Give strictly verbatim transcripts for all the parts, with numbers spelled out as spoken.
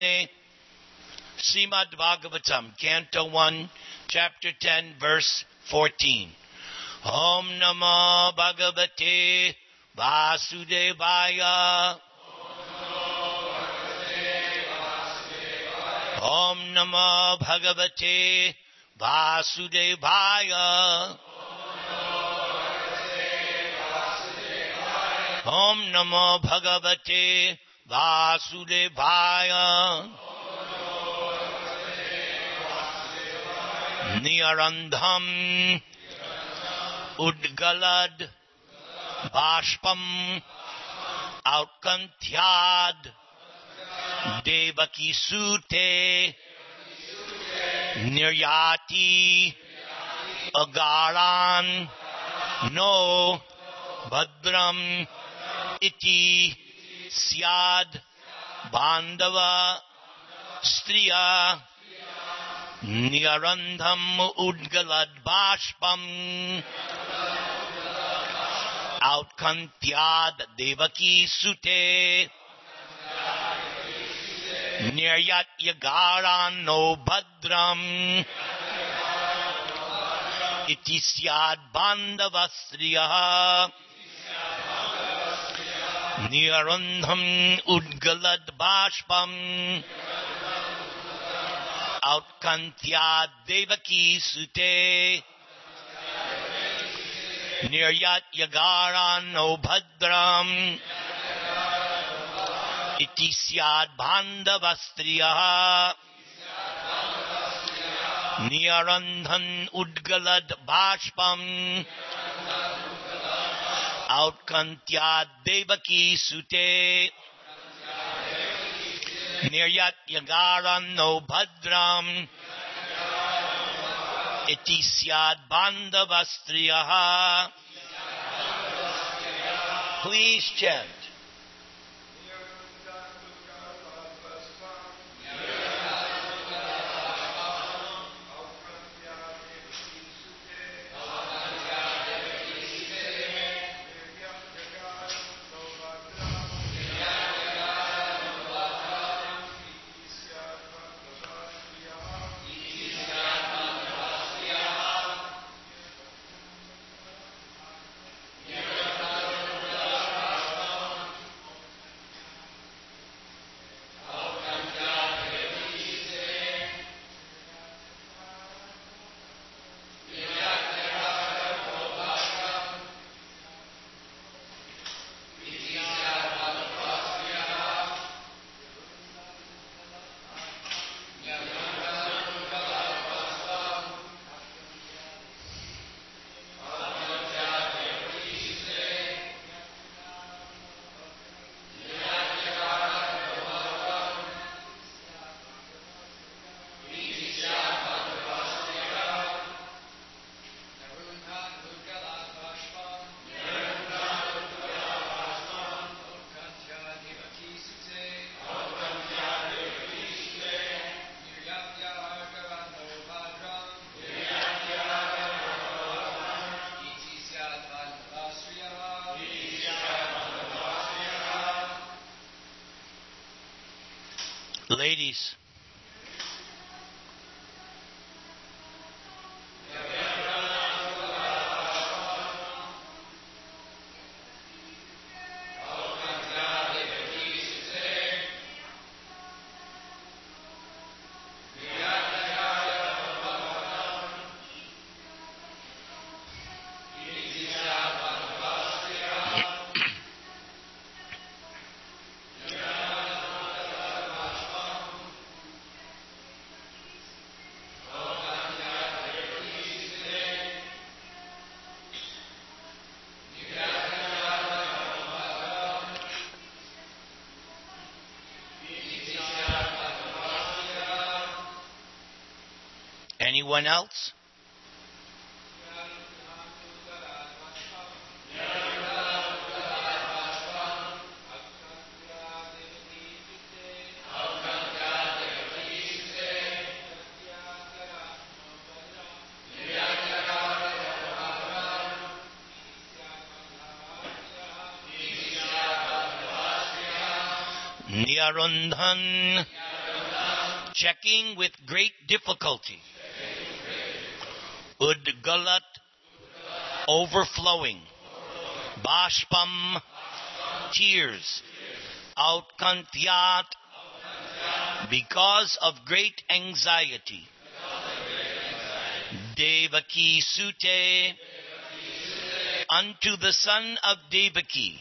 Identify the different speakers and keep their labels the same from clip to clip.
Speaker 1: Srimad Bhagavatam, Canto one, Chapter ten, Verse fourteen. Om Namo Bhagavate Vasudevaya. Om Namo Bhagavate Vasudevaya. Om Namo Bhagavate Vasudevaya. Nirandham Udgalad Bashpam Autkantyad Devaki Sute Niryati Agaran No Bhadram Iti Syad Bandava Striya Nirandham Udgalad Bashpam Autkantyad Devaki Sute Niryat Yagaran No Bhadram Iti Syad Bandavastriya Nirandham Udgalad Bashpam Autkantyad Devaki Sute Niryat Yagaran No Bhadram Iti Syad Bandavastriya Nirandhan Udgalad Bashpam Autkantyad Devaki Sute Niryat Yagaran No Bhadram Iti Syad Bandavastriya. Please chant. Ladies, anyone else? Nirandhan checking with great difficulty. Udgalat, overflowing. Bashpam, tears. Outkantyat, because of great anxiety. Devaki Sute, unto the son of Devaki.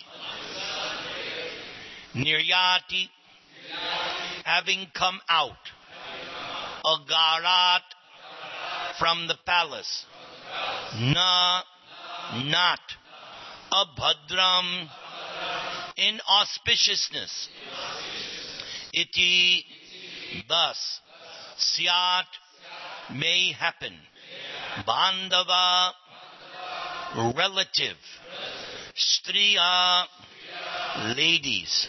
Speaker 1: Niryati, having come out. Agarat, from the palace. Na, not. Abhadram, inauspiciousness. Iti, thus. Syat, may happen. Bandhava, relative. Striya, ladies.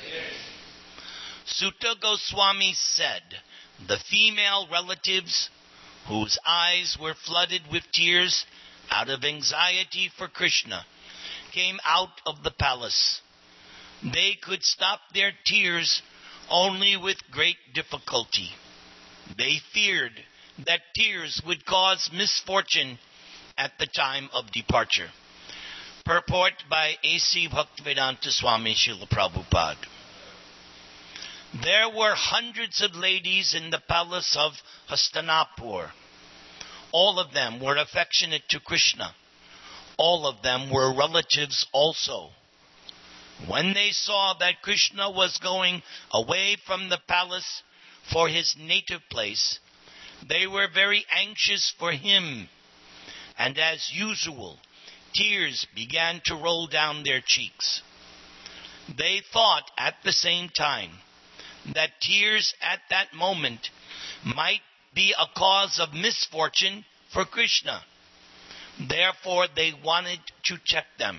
Speaker 1: Sutta Goswami said, the female relatives whose eyes were flooded with tears out of anxiety for Krishna came out of the palace. They could stop their tears only with great difficulty. They feared that tears would cause misfortune at the time of departure. Purport by A C Bhaktivedanta Swami Srila Prabhupada. There were hundreds of ladies in the palace of Hastinapur. All of them were affectionate to Krishna. All of them were relatives also. When they saw that Krishna was going away from the palace for his native place, they were very anxious for him, and as usual, tears began to roll down their cheeks. They thought at the same time that tears at that moment might be a cause of misfortune for Krishna. Therefore, they wanted to check them.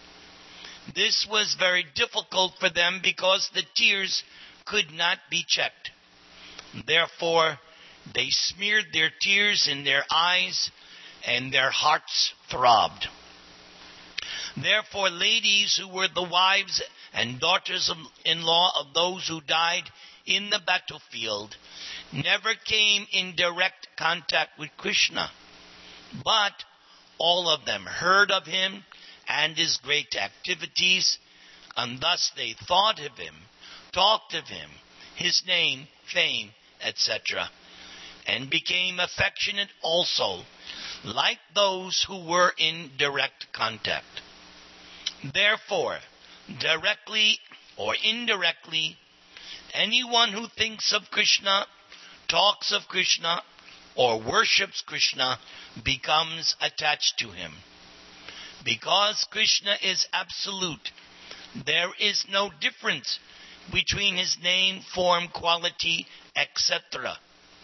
Speaker 1: This was very difficult for them because the tears could not be checked. Therefore, they smeared their tears in their eyes and their hearts throbbed. Therefore, ladies who were the wives and daughters-in-law of those who died in the battlefield never came in direct contact with Krishna, but all of them heard of him and his great activities, and thus they thought of him, talked of him, his name, fame, et cetera, and became affectionate also, like those who were in direct contact. Therefore, directly or indirectly, anyone who thinks of Krishna, talks of Krishna, or worships Krishna becomes attached to him. Because Krishna is absolute, there is no difference between his name, form, quality, et cetera.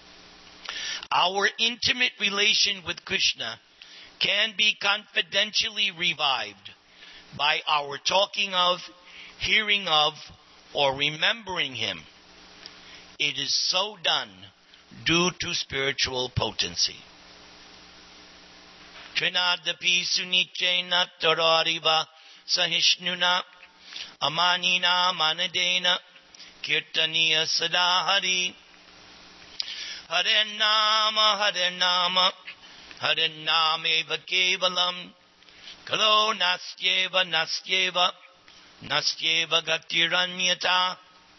Speaker 1: Our intimate relation with Krishna can be confidentially revived by our talking of, hearing of, or remembering him. It is so done due to spiritual potency. Trinadapi sunichena tarariva sahishnuna amanina manadena kirtaniya sadahari Hare Nama Hare Nama Hare Nameva Kevalam Kalo Nastyeva Nastyeva Nastyeva Gatiranyata.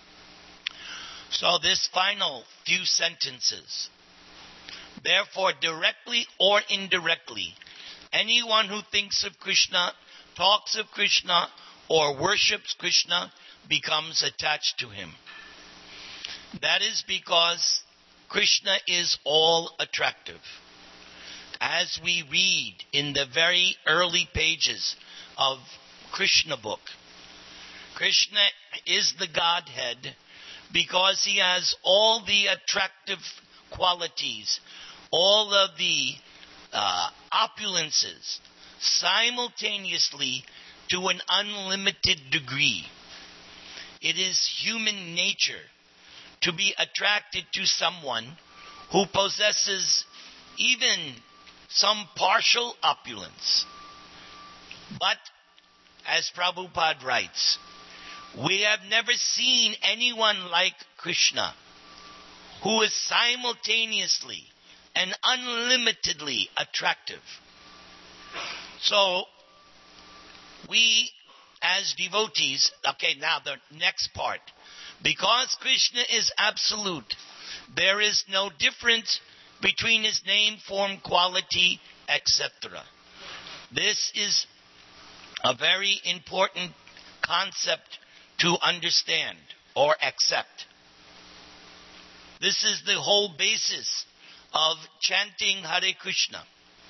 Speaker 1: So this final few sentences. Therefore, directly or indirectly, anyone who thinks of Krishna, talks of Krishna, or worships Krishna becomes attached to him. That is because Krishna is all attractive. As we read in the very early pages of Krishna book, Krishna is the Godhead because he has all the attractive qualities, all of the uh, opulences, simultaneously to an unlimited degree. It is human nature to be attracted to someone who possesses even some partial opulence. But, as Prabhupada writes, we have never seen anyone like Krishna who is simultaneously and unlimitedly attractive. So, we as devotees, okay, now the next part. Because Krishna is absolute, there is no difference between his name, form, quality, et cetera. This is a very important concept to understand or accept. This is the whole basis of chanting Hare Krishna.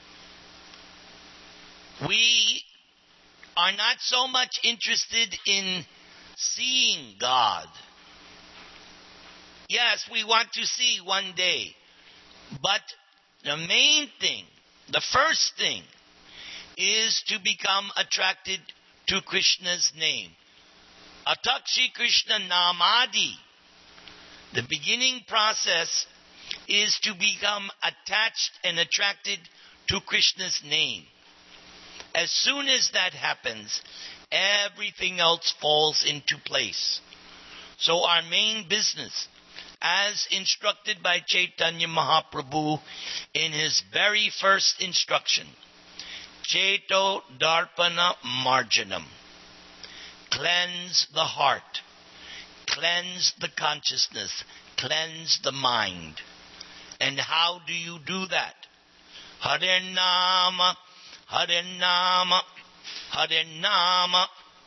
Speaker 1: We are not so much interested in seeing God. Yes, we want to see one day. But the main thing, the first thing, is to become attracted to Krishna's name. Atakshi Krishna Namadi. The beginning process is to become attached and attracted to Krishna's name. As soon as that happens, everything else falls into place. So our main business, as instructed by Chaitanya Mahaprabhu in his very first instruction, Cheto Darpana Marjanam, cleanse the heart, cleanse the consciousness, cleanse the mind. And how do you do that? Hare Nama, Hare Nama, Hare Nama.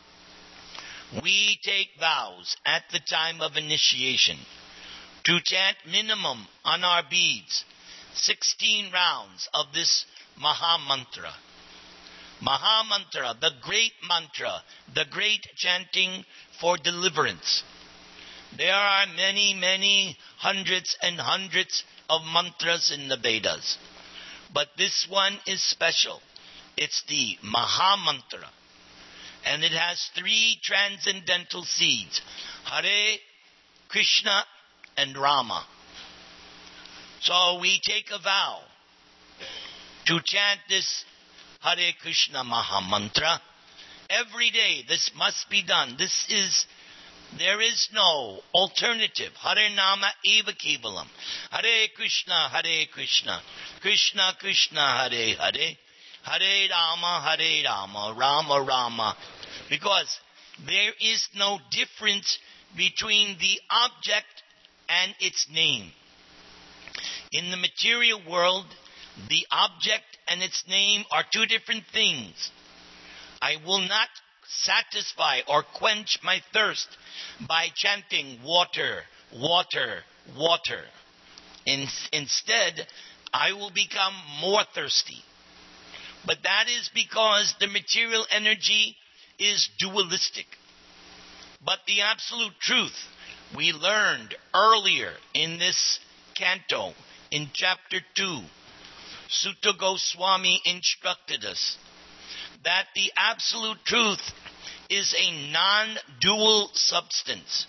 Speaker 1: We take vows at the time of initiation to chant minimum on our beads sixteen rounds of this Maha Mantra. Maha Mantra, the great mantra, the great chanting for deliverance. There are many, many hundreds and hundreds of mantras in the Vedas. But this one is special. It's the Maha Mantra. And it has three transcendental seeds. Hare, Krishna, and Rama. So we take a vow to chant this Hare Krishna Maha Mantra every day. This must be done. This is, there is no alternative. Hare Nama Eva Kevalam. Hare Krishna, Hare Krishna. Krishna Krishna, Hare Hare. Hare Rama, Hare Rama. Rama Rama. Because there is no difference between the object and its name. In the material world, the object and its name are two different things. I will not satisfy or quench my thirst by chanting water, water, water. In, instead, I will become more thirsty. But that is because the material energy is dualistic. But the absolute truth, we learned earlier in this canto, in chapter two, Sutta Goswami instructed us that the absolute truth is a non-dual substance.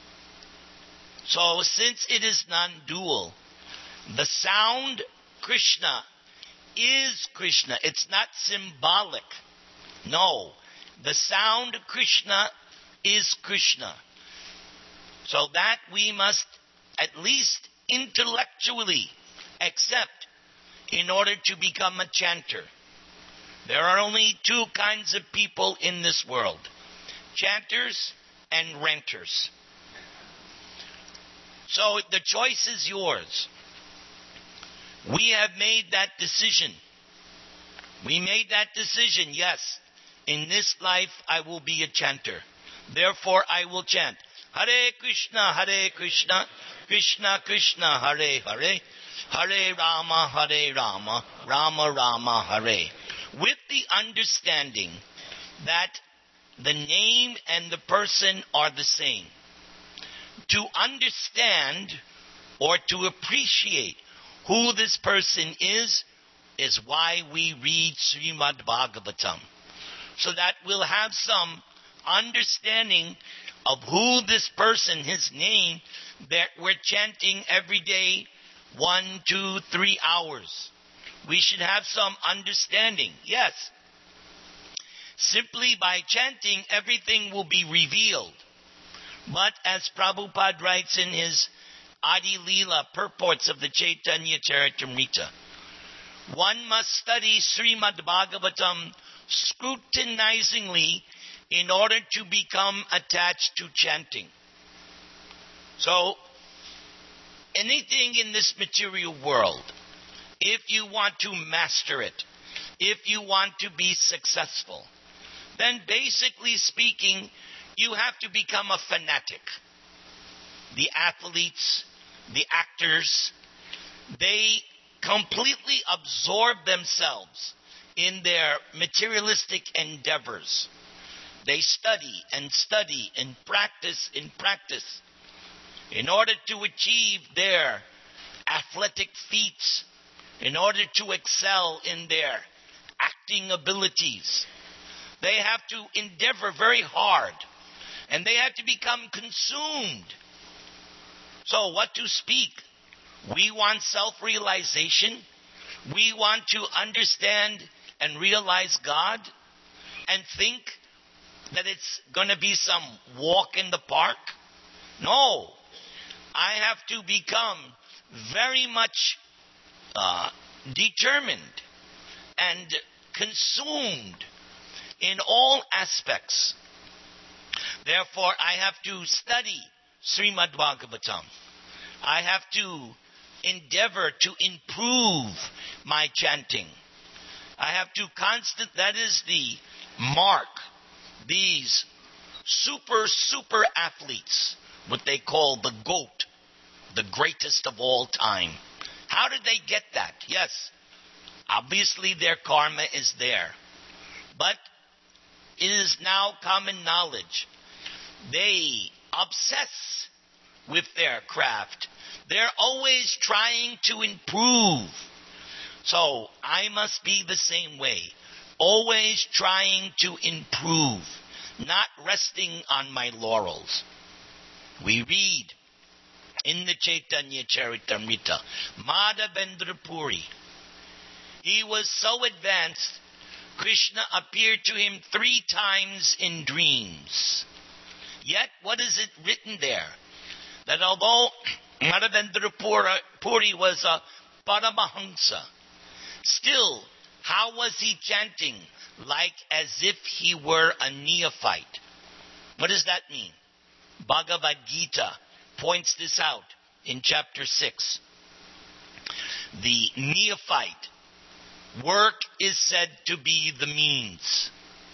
Speaker 1: So since it is non-dual, the sound Krishna is Krishna. It's not symbolic. No, the sound Krishna is Krishna. So that we must at least intellectually accept in order to become a chanter. There are only two kinds of people in this world: chanters and renters. So the choice is yours. We have made that decision. We made that decision, yes. In this life I will be a chanter. Therefore I will chant Hare Krishna, Hare Krishna, Krishna Krishna, Hare Hare, Hare Rama, Hare Rama, Rama Rama, Hare. With the understanding that the name and the person are the same. To understand or to appreciate who this person is, is why we read Srimad Bhagavatam. So that we'll have some understanding of who this person, his name, that we're chanting every day, one, two, three hours. We should have some understanding. Yes. Simply by chanting, everything will be revealed. But as Prabhupada writes in his Adi Leela, purports of the Chaitanya Charitamrita. One must study Srimad Bhagavatam scrutinizingly in order to become attached to chanting. So, anything in this material world, if you want to master it, if you want to be successful, then basically speaking, you have to become a fanatic. The athletes, the actors, they completely absorb themselves in their materialistic endeavors. They study and study and practice and practice in order to achieve their athletic feats, in order to excel in their acting abilities. They have to endeavor very hard, and they have to become consumed. So what to speak? We want self-realization. We want to understand and realize God and think that it's going to be some walk in the park. No. I have to become very much uh, determined and consumed in all aspects. Therefore, I have to study Srimad Bhagavatam. I have to endeavor to improve my chanting. I have to constant, that is the mark, these super, super athletes, what they call the GOAT, the greatest of all time. How did they get that? Yes, obviously their karma is there. But it is now common knowledge. They obsess with their craft. They're always trying to improve. So I must be the same way. Always trying to improve. Not resting on my laurels. We read in the Chaitanya Charitamrita, Madhavendra Puri. He was so advanced, Krishna appeared to him three times in dreams. Yet, what is it written there? That although Madhavendra Puri was a Paramahamsa, still, how was he chanting? Like as if he were a neophyte. What does that mean? Bhagavad Gita points this out in chapter six. The neophyte work is said to be the means.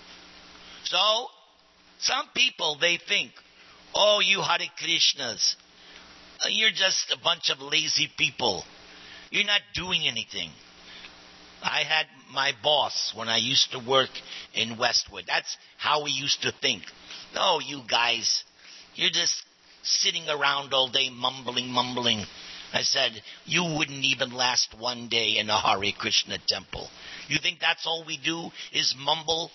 Speaker 1: So, some people, they think, oh, you Hare Krishnas, you're just a bunch of lazy people. You're not doing anything. I had my boss when I used to work in Westwood. That's how we used to think. Oh, you guys, you're just sitting around all day mumbling, mumbling. I said, you wouldn't even last one day in a Hare Krishna temple. You think that's all we do is mumble?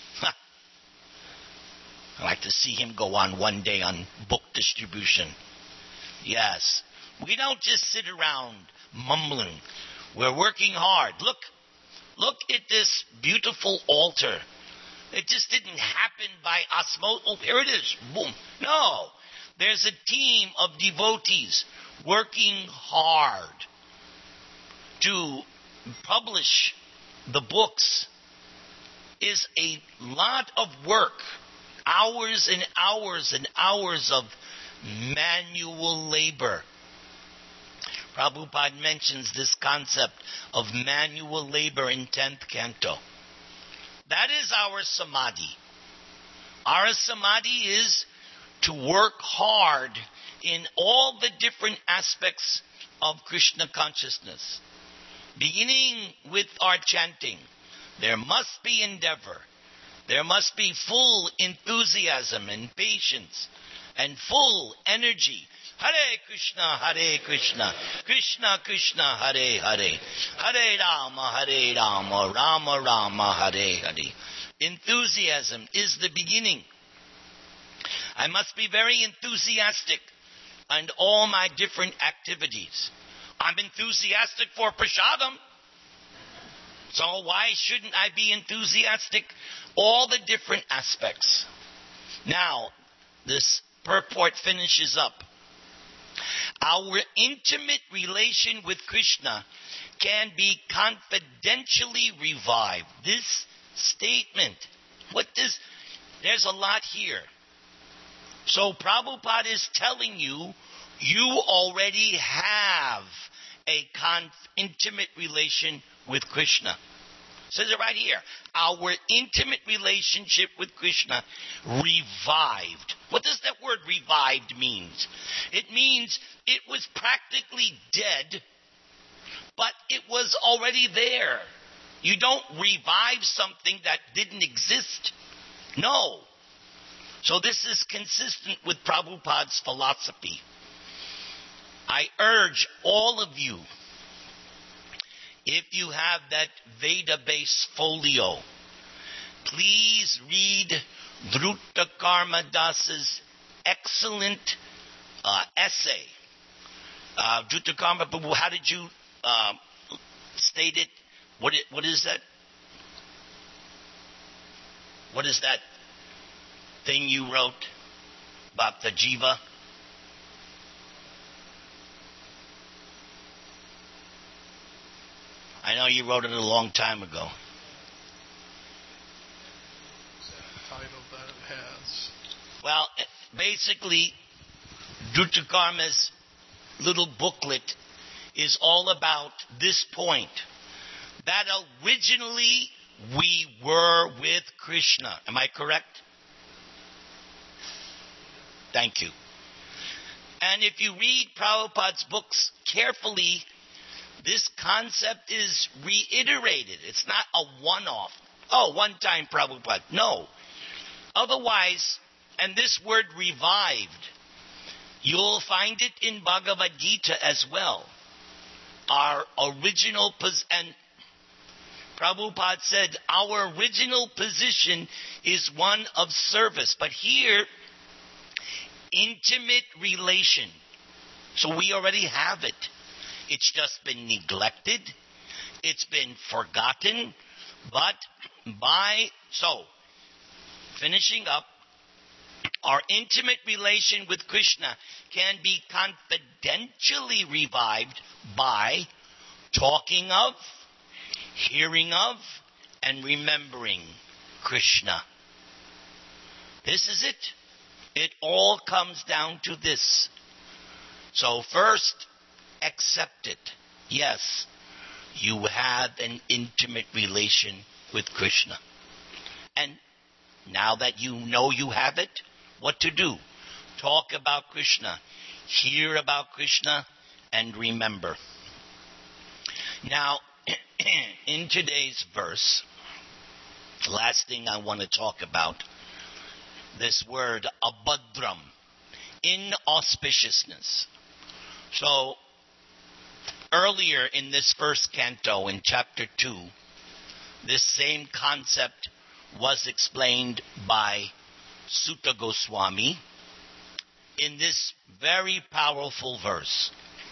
Speaker 1: I'd like to see him go on one day on book distribution. Yes. We don't just sit around mumbling. We're working hard. Look, look at this beautiful altar. It just didn't happen by osmosis. Oh, here it is. Boom. No. There's a team of devotees working hard to publish the books. Is a lot of work. Hours and hours and hours of manual labor. Prabhupada mentions this concept of manual labor in tenth canto. That is our samadhi. Our samadhi is to work hard in all the different aspects of Krishna consciousness. Beginning with our chanting, there must be endeavor. There must be full enthusiasm and patience and full energy. Hare Krishna, Hare Krishna, Krishna Krishna, Hare Hare, Hare Rama, Hare Rama, Rama Rama, Hare Hare. Enthusiasm is the beginning. I must be very enthusiastic in all my different activities. I'm enthusiastic for prasadam. So why shouldn't I be enthusiastic? All the different aspects. Now, this purport finishes up Our intimate relation with Krishna can be confidentially revived. This statement, what does, there's a lot here. So Prabhupada is telling you, you already have a conf- intimate relation with Krishna. It says it right here. Our intimate relationship with Krishna revived. What does that word revived mean? It means it was practically dead, but it was already there. You don't revive something that didn't exist. No. So this is consistent with Prabhupada's philosophy. I urge all of you, if you have that Veda-based folio, please read Dhruta Karma Das's excellent uh, essay. Uh, Dhruta Karma, how did you uh, state it? What, it? what is that? What is that thing you wrote about the jiva? I know you wrote it a long time ago.
Speaker 2: Title that it has.
Speaker 1: Well, basically, Dhruta Karma's little booklet is all about this point. That originally we were with Krishna. Am I correct? Thank you. And if you read Prabhupada's books carefully, this concept is reiterated. It's not a one-off. Oh, one time Prabhupada. No. Otherwise, and this word revived, you'll find it in Bhagavad Gita as well. Our original, pos- and Prabhupada said, our original position is one of service. But here, intimate relation. So we already have it. It's just been neglected. It's been forgotten. But by, so, finishing up, our intimate relation with Krishna can be confidentially revived by talking of, hearing of, and remembering Krishna. This is it. It all comes down to this. So first, accept it. Yes, you have an intimate relation with Krishna. And now that you know you have it, what to do? Talk about Krishna, hear about Krishna, and remember. Now, in today's verse, the last thing I want to talk about, this word abhadram, inauspiciousness. So, earlier in this first canto, in chapter two, this same concept was explained by Sutta Goswami in this very powerful verse.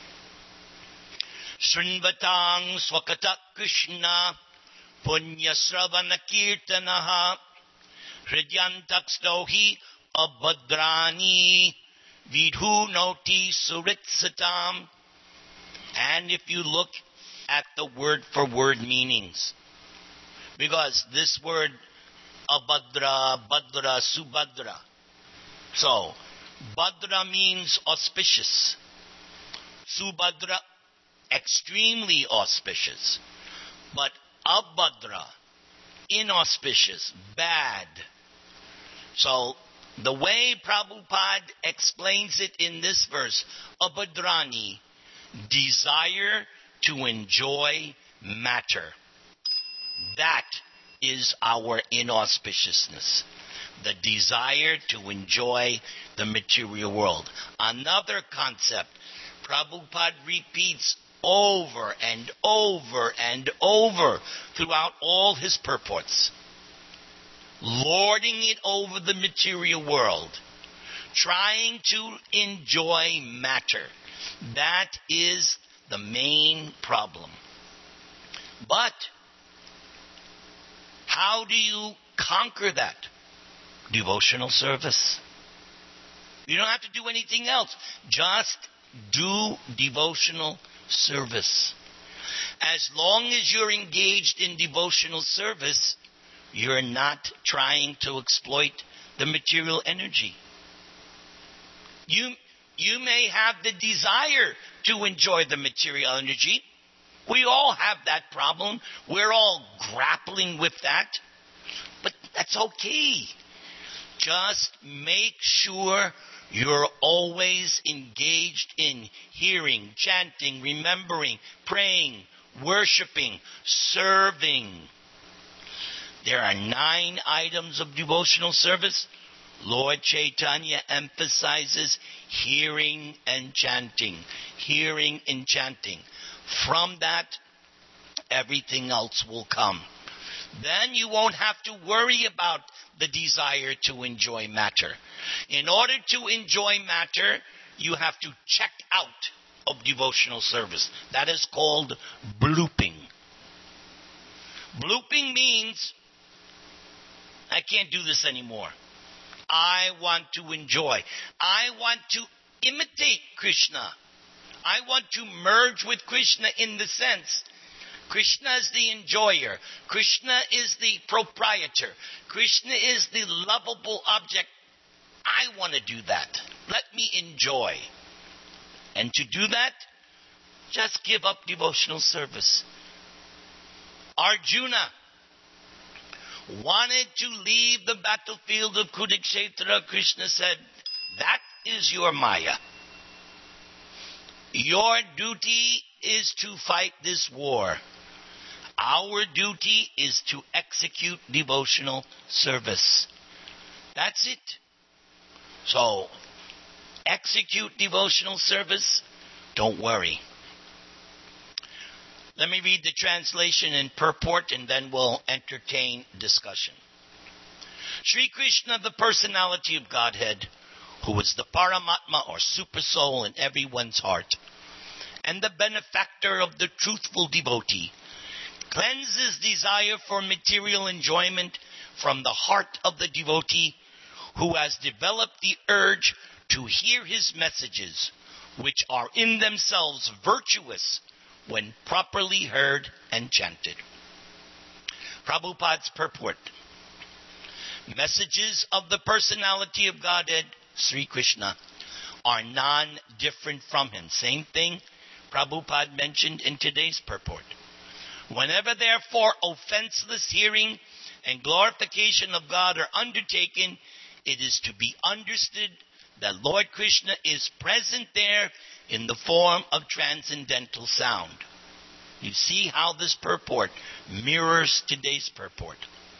Speaker 1: Shrinvatang swakata Krishna punyasravana kirtanaha hridyantakstohi abhadrani vidhunoti suritsatam. And if you look at the word for word meanings, because this word abhadra, badra, subhadra. So, badra means auspicious. Subhadra, extremely auspicious. But abhadra, inauspicious, bad. So, the way Prabhupada explains it in this verse, abhadrani, desire to enjoy matter. That is our inauspiciousness. The desire to enjoy the material world. Another concept Prabhupada repeats over and over and over throughout all his purports. Lording it over the material world. Trying to enjoy matter. That is the main problem. But how do you conquer that? Devotional service. You don't have to do anything else. Just do devotional service. As long as you're engaged in devotional service, you're not trying to exploit the material energy. You, you may have the desire to enjoy the material energy. We all have that problem. We're all grappling with that. But that's okay. Just make sure you're always engaged in hearing, chanting, remembering, praying, worshiping, serving. There are nine items of devotional service. Lord Chaitanya emphasizes hearing and chanting. Hearing and chanting. From that, everything else will come. Then you won't have to worry about the desire to enjoy matter. In order to enjoy matter, you have to check out of devotional service. That is called blooping. Blooping means, I can't do this anymore. I want to enjoy. I want to imitate Krishna. I want to merge with Krishna in the sense, Krishna is the enjoyer. Krishna is the proprietor. Krishna is the lovable object. I want to do that. Let me enjoy. And to do that, just give up devotional service. Arjuna wanted to leave the battlefield of Kurukshetra. Krishna said, that is your Maya. Your duty is to fight this war. Our duty is to execute devotional service. That's it. So, execute devotional service. Don't worry. Let me read the translation and purport, and then we'll entertain discussion. Sri Krishna, the personality of Godhead, who is the Paramatma or super soul in everyone's heart, and the benefactor of the truthful devotee, cleanses desire for material enjoyment from the heart of the devotee who has developed the urge to hear his messages, which are in themselves virtuous when properly heard and chanted. Prabhupada's purport. Messages of the personality of Godhead, Sri Krishna, are non-different from him. Same thing Prabhupada mentioned in today's purport. Whenever, therefore, offenseless hearing and glorification of God are undertaken, it is to be understood that Lord Krishna is present there in the form of transcendental sound. You see how this purport mirrors today's purport,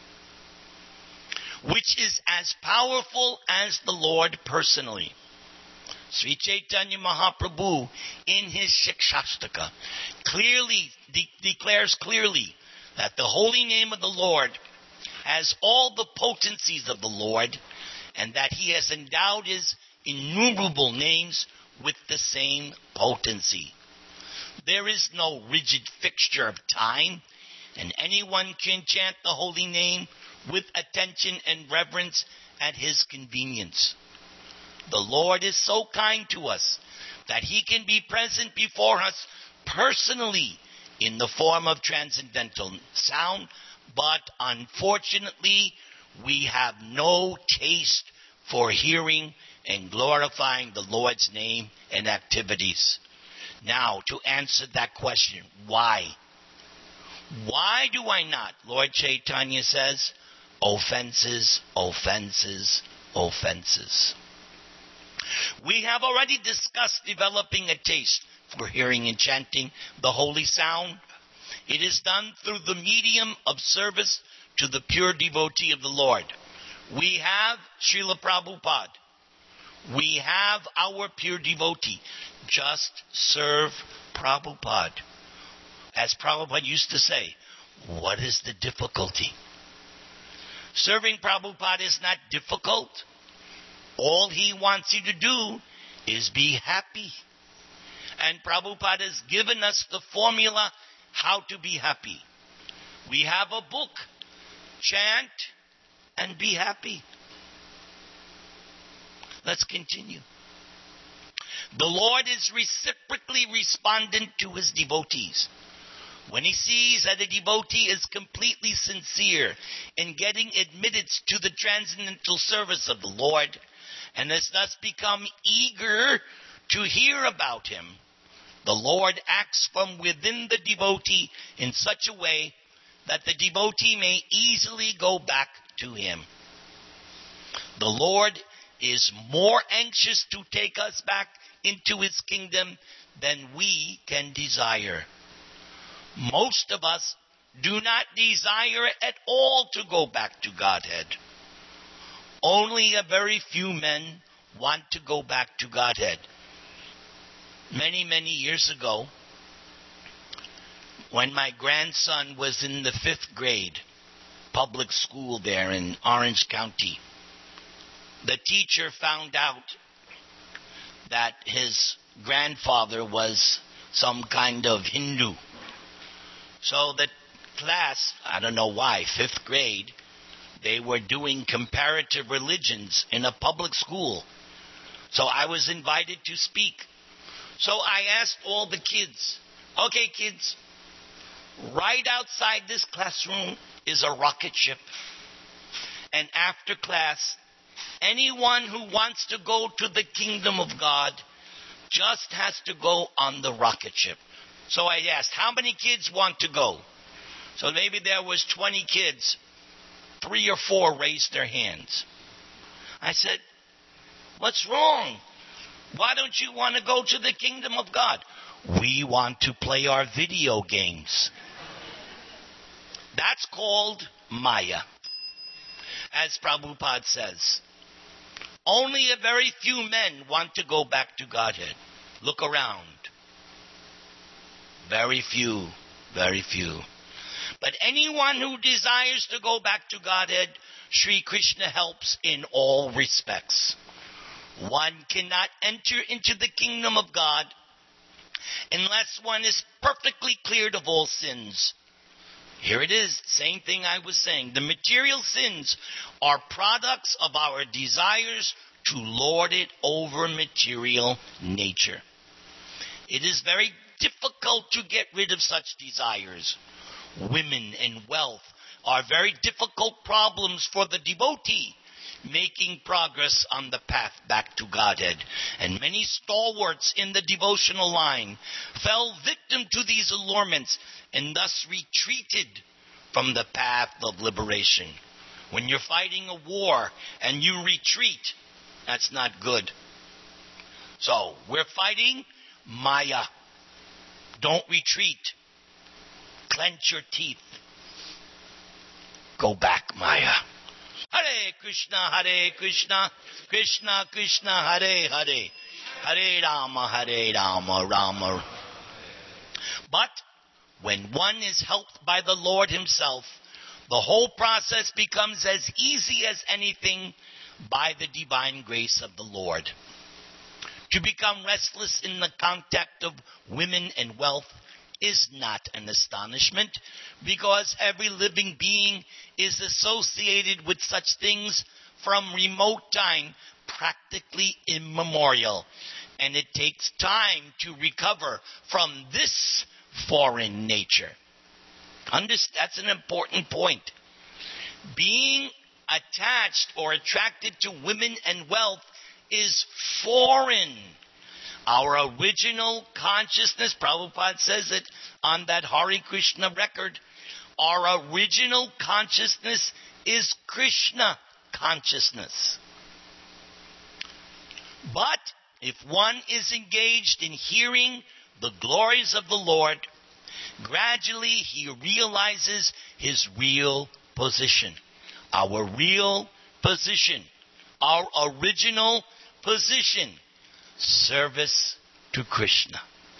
Speaker 1: which is as powerful as the Lord personally. Sri Chaitanya Mahaprabhu, in his Shikshastaka, clearly de- declares clearly that the holy name of the Lord has all the potencies of the Lord, and that he has endowed his innumerable names with the same potency. There is no rigid fixture of time, and anyone can chant the holy name with attention and reverence at his convenience. The Lord is so kind to us that he can be present before us personally in the form of transcendental sound, but unfortunately we have no taste for hearing and glorifying the Lord's name and activities. Now, to answer that question, why? Why do I not? Lord Chaitanya says, offenses, offenses, offenses. We have already discussed developing a taste for hearing and chanting the holy sound. It is done through the medium of service to the pure devotee of the Lord. We have Srila Prabhupada. We have our pure devotee. Just serve Prabhupada. As Prabhupada used to say, what is the difficulty? Serving Prabhupada is not difficult. All he wants you to do is be happy. And Prabhupada has given us the formula how to be happy. We have a book, Chant and Be Happy. Let's continue. The Lord is reciprocally respondent to his devotees. When he sees that a devotee is completely sincere in getting admitted to the transcendental service of the Lord, and has thus become eager to hear about him, the Lord acts from within the devotee in such a way that the devotee may easily go back to him. The Lord is more anxious to take us back into his kingdom than we can desire. Most of us do not desire at all to go back to Godhead. Only a very few men want to go back to Godhead. Many, many years ago, when my grandson was in the fifth grade, public school there in Orange County, the teacher found out that his grandfather was some kind of Hindu. So the class, I don't know why, fifth grade, they were doing comparative religions in a public school. So I was invited to speak. So I asked all the kids, okay kids, right outside this classroom is a rocket ship. And after class, anyone who wants to go to the kingdom of God just has to go on the rocket ship. So I asked, how many kids want to go? So maybe there was twenty kids. Three or four raised their hands. I said, what's wrong? Why don't you want to go to the kingdom of God? We want to play our video games. That's called Maya. As Prabhupada says, only a very few men want to go back to Godhead. Look around. Very few, very few. But anyone who desires to go back to Godhead, Sri Krishna helps in all respects. One cannot enter into the kingdom of God unless one is perfectly cleared of all sins. Here it is, same thing I was saying. The material sins are products of our desires to lord it over material nature. It is very difficult to get rid of such desires. Women and wealth are very difficult problems for the devotee making progress on the path back to Godhead. And many stalwarts in the devotional line fell victim to these allurements and thus retreated from the path of liberation. When you're fighting a war and you retreat, that's not good. So, we're fighting Maya. Don't retreat. Clench your teeth. Go back, Maya. Hare Krishna, Hare Krishna, Krishna Krishna, Hare Hare, Hare Rama, Hare Rama, Rama. But when one is helped by the Lord himself, the whole process becomes as easy as anything by the divine grace of the Lord. To become restless in the contact of women and wealth is not an astonishment, because every living being is associated with such things from remote time, practically immemorial. And it takes time to recover from this foreign nature. Understand, that's an important point. Being attached or attracted to women and wealth is foreign. Our original consciousness, Prabhupada says it on that Hare Krishna record, our original consciousness is Krishna consciousness. But if one is engaged in hearing the glories of the Lord, gradually he realizes his real position. Our real position. Our original position. Service to Krishna.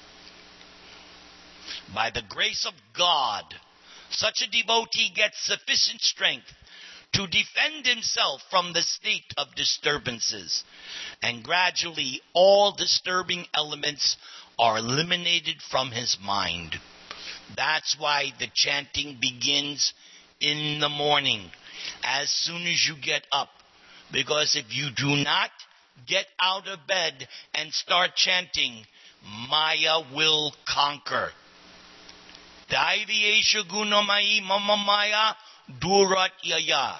Speaker 1: By the grace of God, such a devotee gets sufficient strength to defend himself from the state of disturbances, and gradually all disturbing elements are eliminated from his mind. That's why the chanting begins in the morning, as soon as you get up, because if you do not get out of bed and start chanting, Maya will conquer. Daiviyesha gunamai mama Maya durat yaya.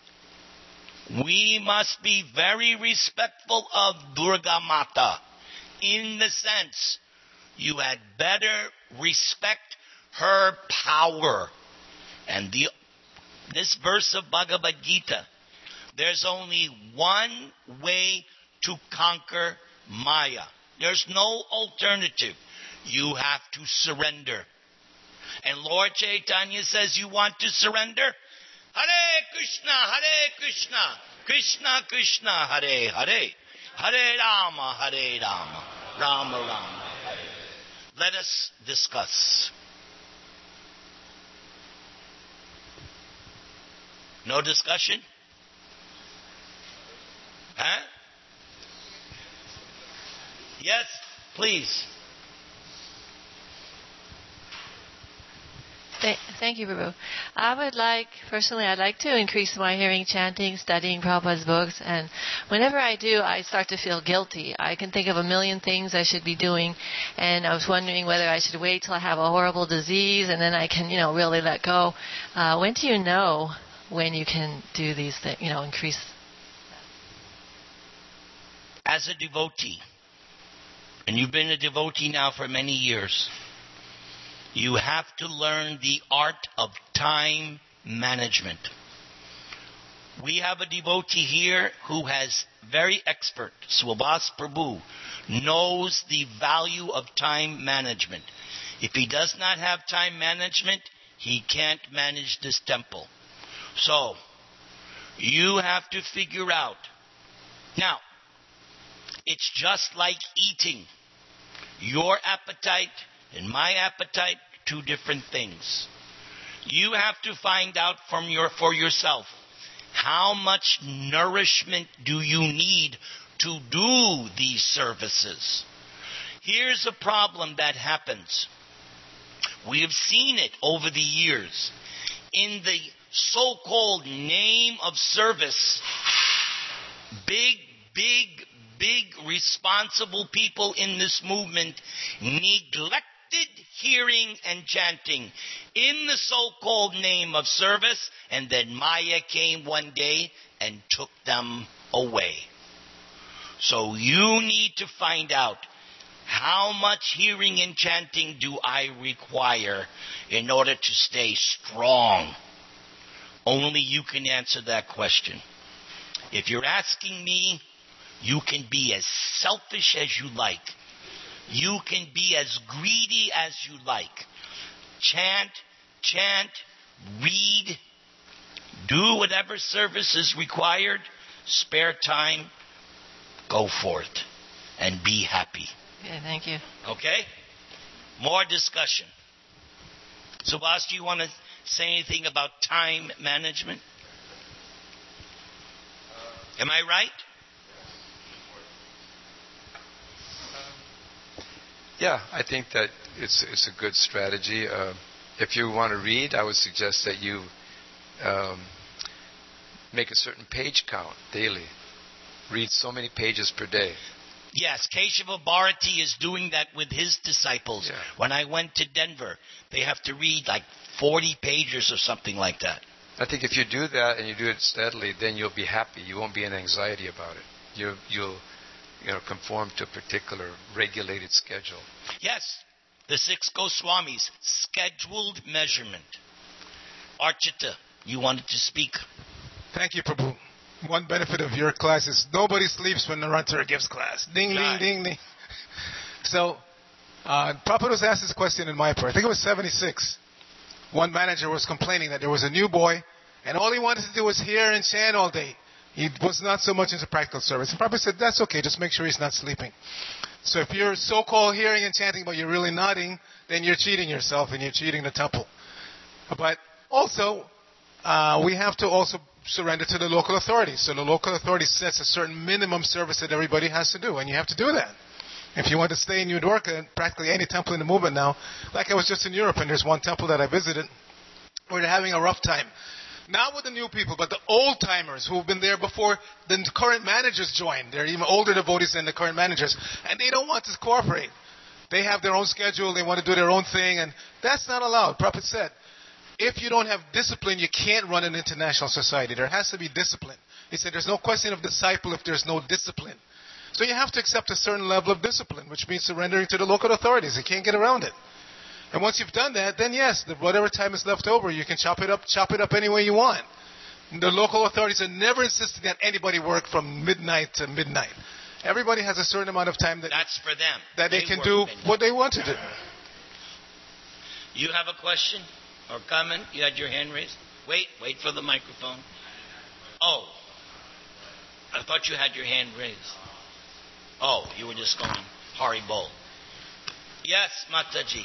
Speaker 1: We must be very respectful of Durga Mata, in the sense you had better respect her power. And the, this verse of Bhagavad Gita, there's only one way to conquer Maya. There's no alternative. You have to surrender. And Lord Chaitanya says, you want to surrender? Hare Krishna, Hare Krishna, Krishna Krishna, Hare Hare, Hare Rama, Hare Rama, Rama Rama. Let us discuss. No discussion? Huh? Yes, please.
Speaker 3: Th- thank you, Prabhu. I would like, personally, I'd like to increase my hearing, chanting, studying Prabhupada's books, and whenever I do, I start to feel guilty. I can think of a million things I should be doing, and I was wondering whether I should wait till I have a horrible disease, and then I can, you know, really let go. Uh, when do you know when you can do these things, you know, increase?
Speaker 1: As a devotee, and you've been a devotee now for many years, you have to learn the art of time management. We have a devotee here who has very expert, Swabhas Prabhu, knows the value of time management. If he does not have time management, he can't manage this temple. So, you have to figure out. Now, it's just like eating. Your appetite and my appetite, two different things. You have to find out from your for yourself, how much nourishment do you need to do these services? Here's a problem that happens. We have seen it over the years. In the so-called name of service, big, big, big responsible people in this movement neglected hearing and chanting in the so-called name of service, and then Maya came one day and took them away. So you need to find out, how much hearing and chanting do I require in order to stay strong? Only you can answer that question. If you're asking me, you can be as selfish as you like. You can be as greedy as you like. Chant, chant, read, do whatever service is required. Spare time, go for it, and be happy.
Speaker 3: Okay, thank you.
Speaker 1: Okay? More discussion. Subhas, do you want to say anything about time management? Am I right?
Speaker 4: Yeah, I think that it's it's a good strategy. Uh, if you want to read, I would suggest that you um, make a certain page count daily. Read so many pages per day.
Speaker 1: Yes, Keshava Bharati is doing that with his disciples.
Speaker 4: Yeah.
Speaker 1: When I went to Denver, they have to read like forty pages or something like that.
Speaker 4: I think if you do that and you do it steadily, then you'll be happy. You won't be in anxiety about it. You, you'll you know, conform to a particular regulated schedule.
Speaker 1: Yes, the six Goswamis, scheduled measurement. Archita, you wanted to speak.
Speaker 5: Thank you, Prabhu. One benefit of your class is nobody sleeps when Narantara gives class. Ding,
Speaker 1: Right.
Speaker 5: ding, ding, ding. So, uh, Prabhupada was asked this question in Mayapur. I think it was seventy-six. One manager was complaining that there was a new boy, and all he wanted to do was hear and chant all day. He was not so much into practical service. And Prabhupada said, that's okay, just make sure he's not sleeping. So if you're so-called hearing and chanting, but you're really nodding, then you're cheating yourself and you're cheating the temple. But also, uh, we have to also surrender to the local authorities. So the local authority sets a certain minimum service that everybody has to do, and you have to do that. If you want to stay in New Dwarka, practically any temple in the movement now, like I was just in Europe, and there's one temple that I visited where they're having a rough time. Not with the new people, but the old timers who've been there before the current managers joined. They're even older devotees than the current managers. And they don't want to cooperate. They have their own schedule. They want to do their own thing. And that's not allowed. Prabhupada said, if you don't have discipline, you can't run an international society. There has to be discipline. He said there's no question of disciple if there's no discipline. So you have to accept a certain level of discipline, which means surrendering to the local authorities. You can't get around it. And once you've done that, then yes, the, whatever time is left over, you can chop it up, chop it up any way you want. The local authorities are never insisting that anybody work from midnight to midnight. Everybody has a certain amount of time that
Speaker 1: that's for them.
Speaker 5: That they, they can do midnight. What they want to do.
Speaker 1: You have a question or comment? You had your hand raised. Wait, wait for the microphone. Oh, I thought you had your hand raised. Oh, you were just going Haribol. Yes, Mataji.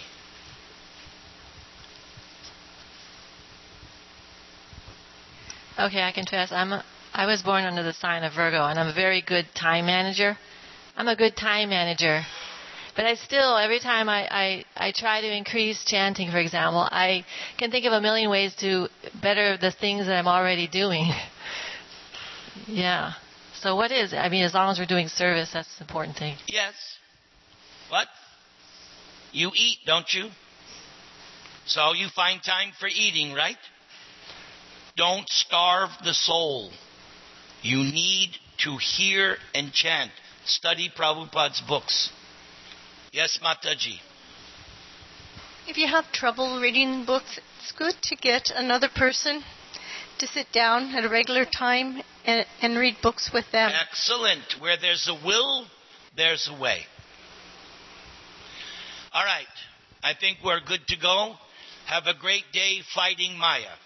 Speaker 3: Okay, I confess, I'm a, I was born under the sign of Virgo, and I'm a very good time manager. I'm a good time manager. But I still, every time I, I, I try to increase chanting, for example, I can think of a million ways to better the things that I'm already doing. Yeah. So what is it? I mean, as long as we're doing service, that's the important thing.
Speaker 1: Yes. What? You eat, don't you? So you find time for eating, right? Don't starve the soul. You need to hear and chant. Study Prabhupada's books. Yes, Mataji.
Speaker 6: If you have trouble reading books, it's good to get another person to sit down at a regular time and, and read books with them.
Speaker 1: Excellent. Where there's a will, there's a way. All right. I think we're good to go. Have a great day fighting Maya.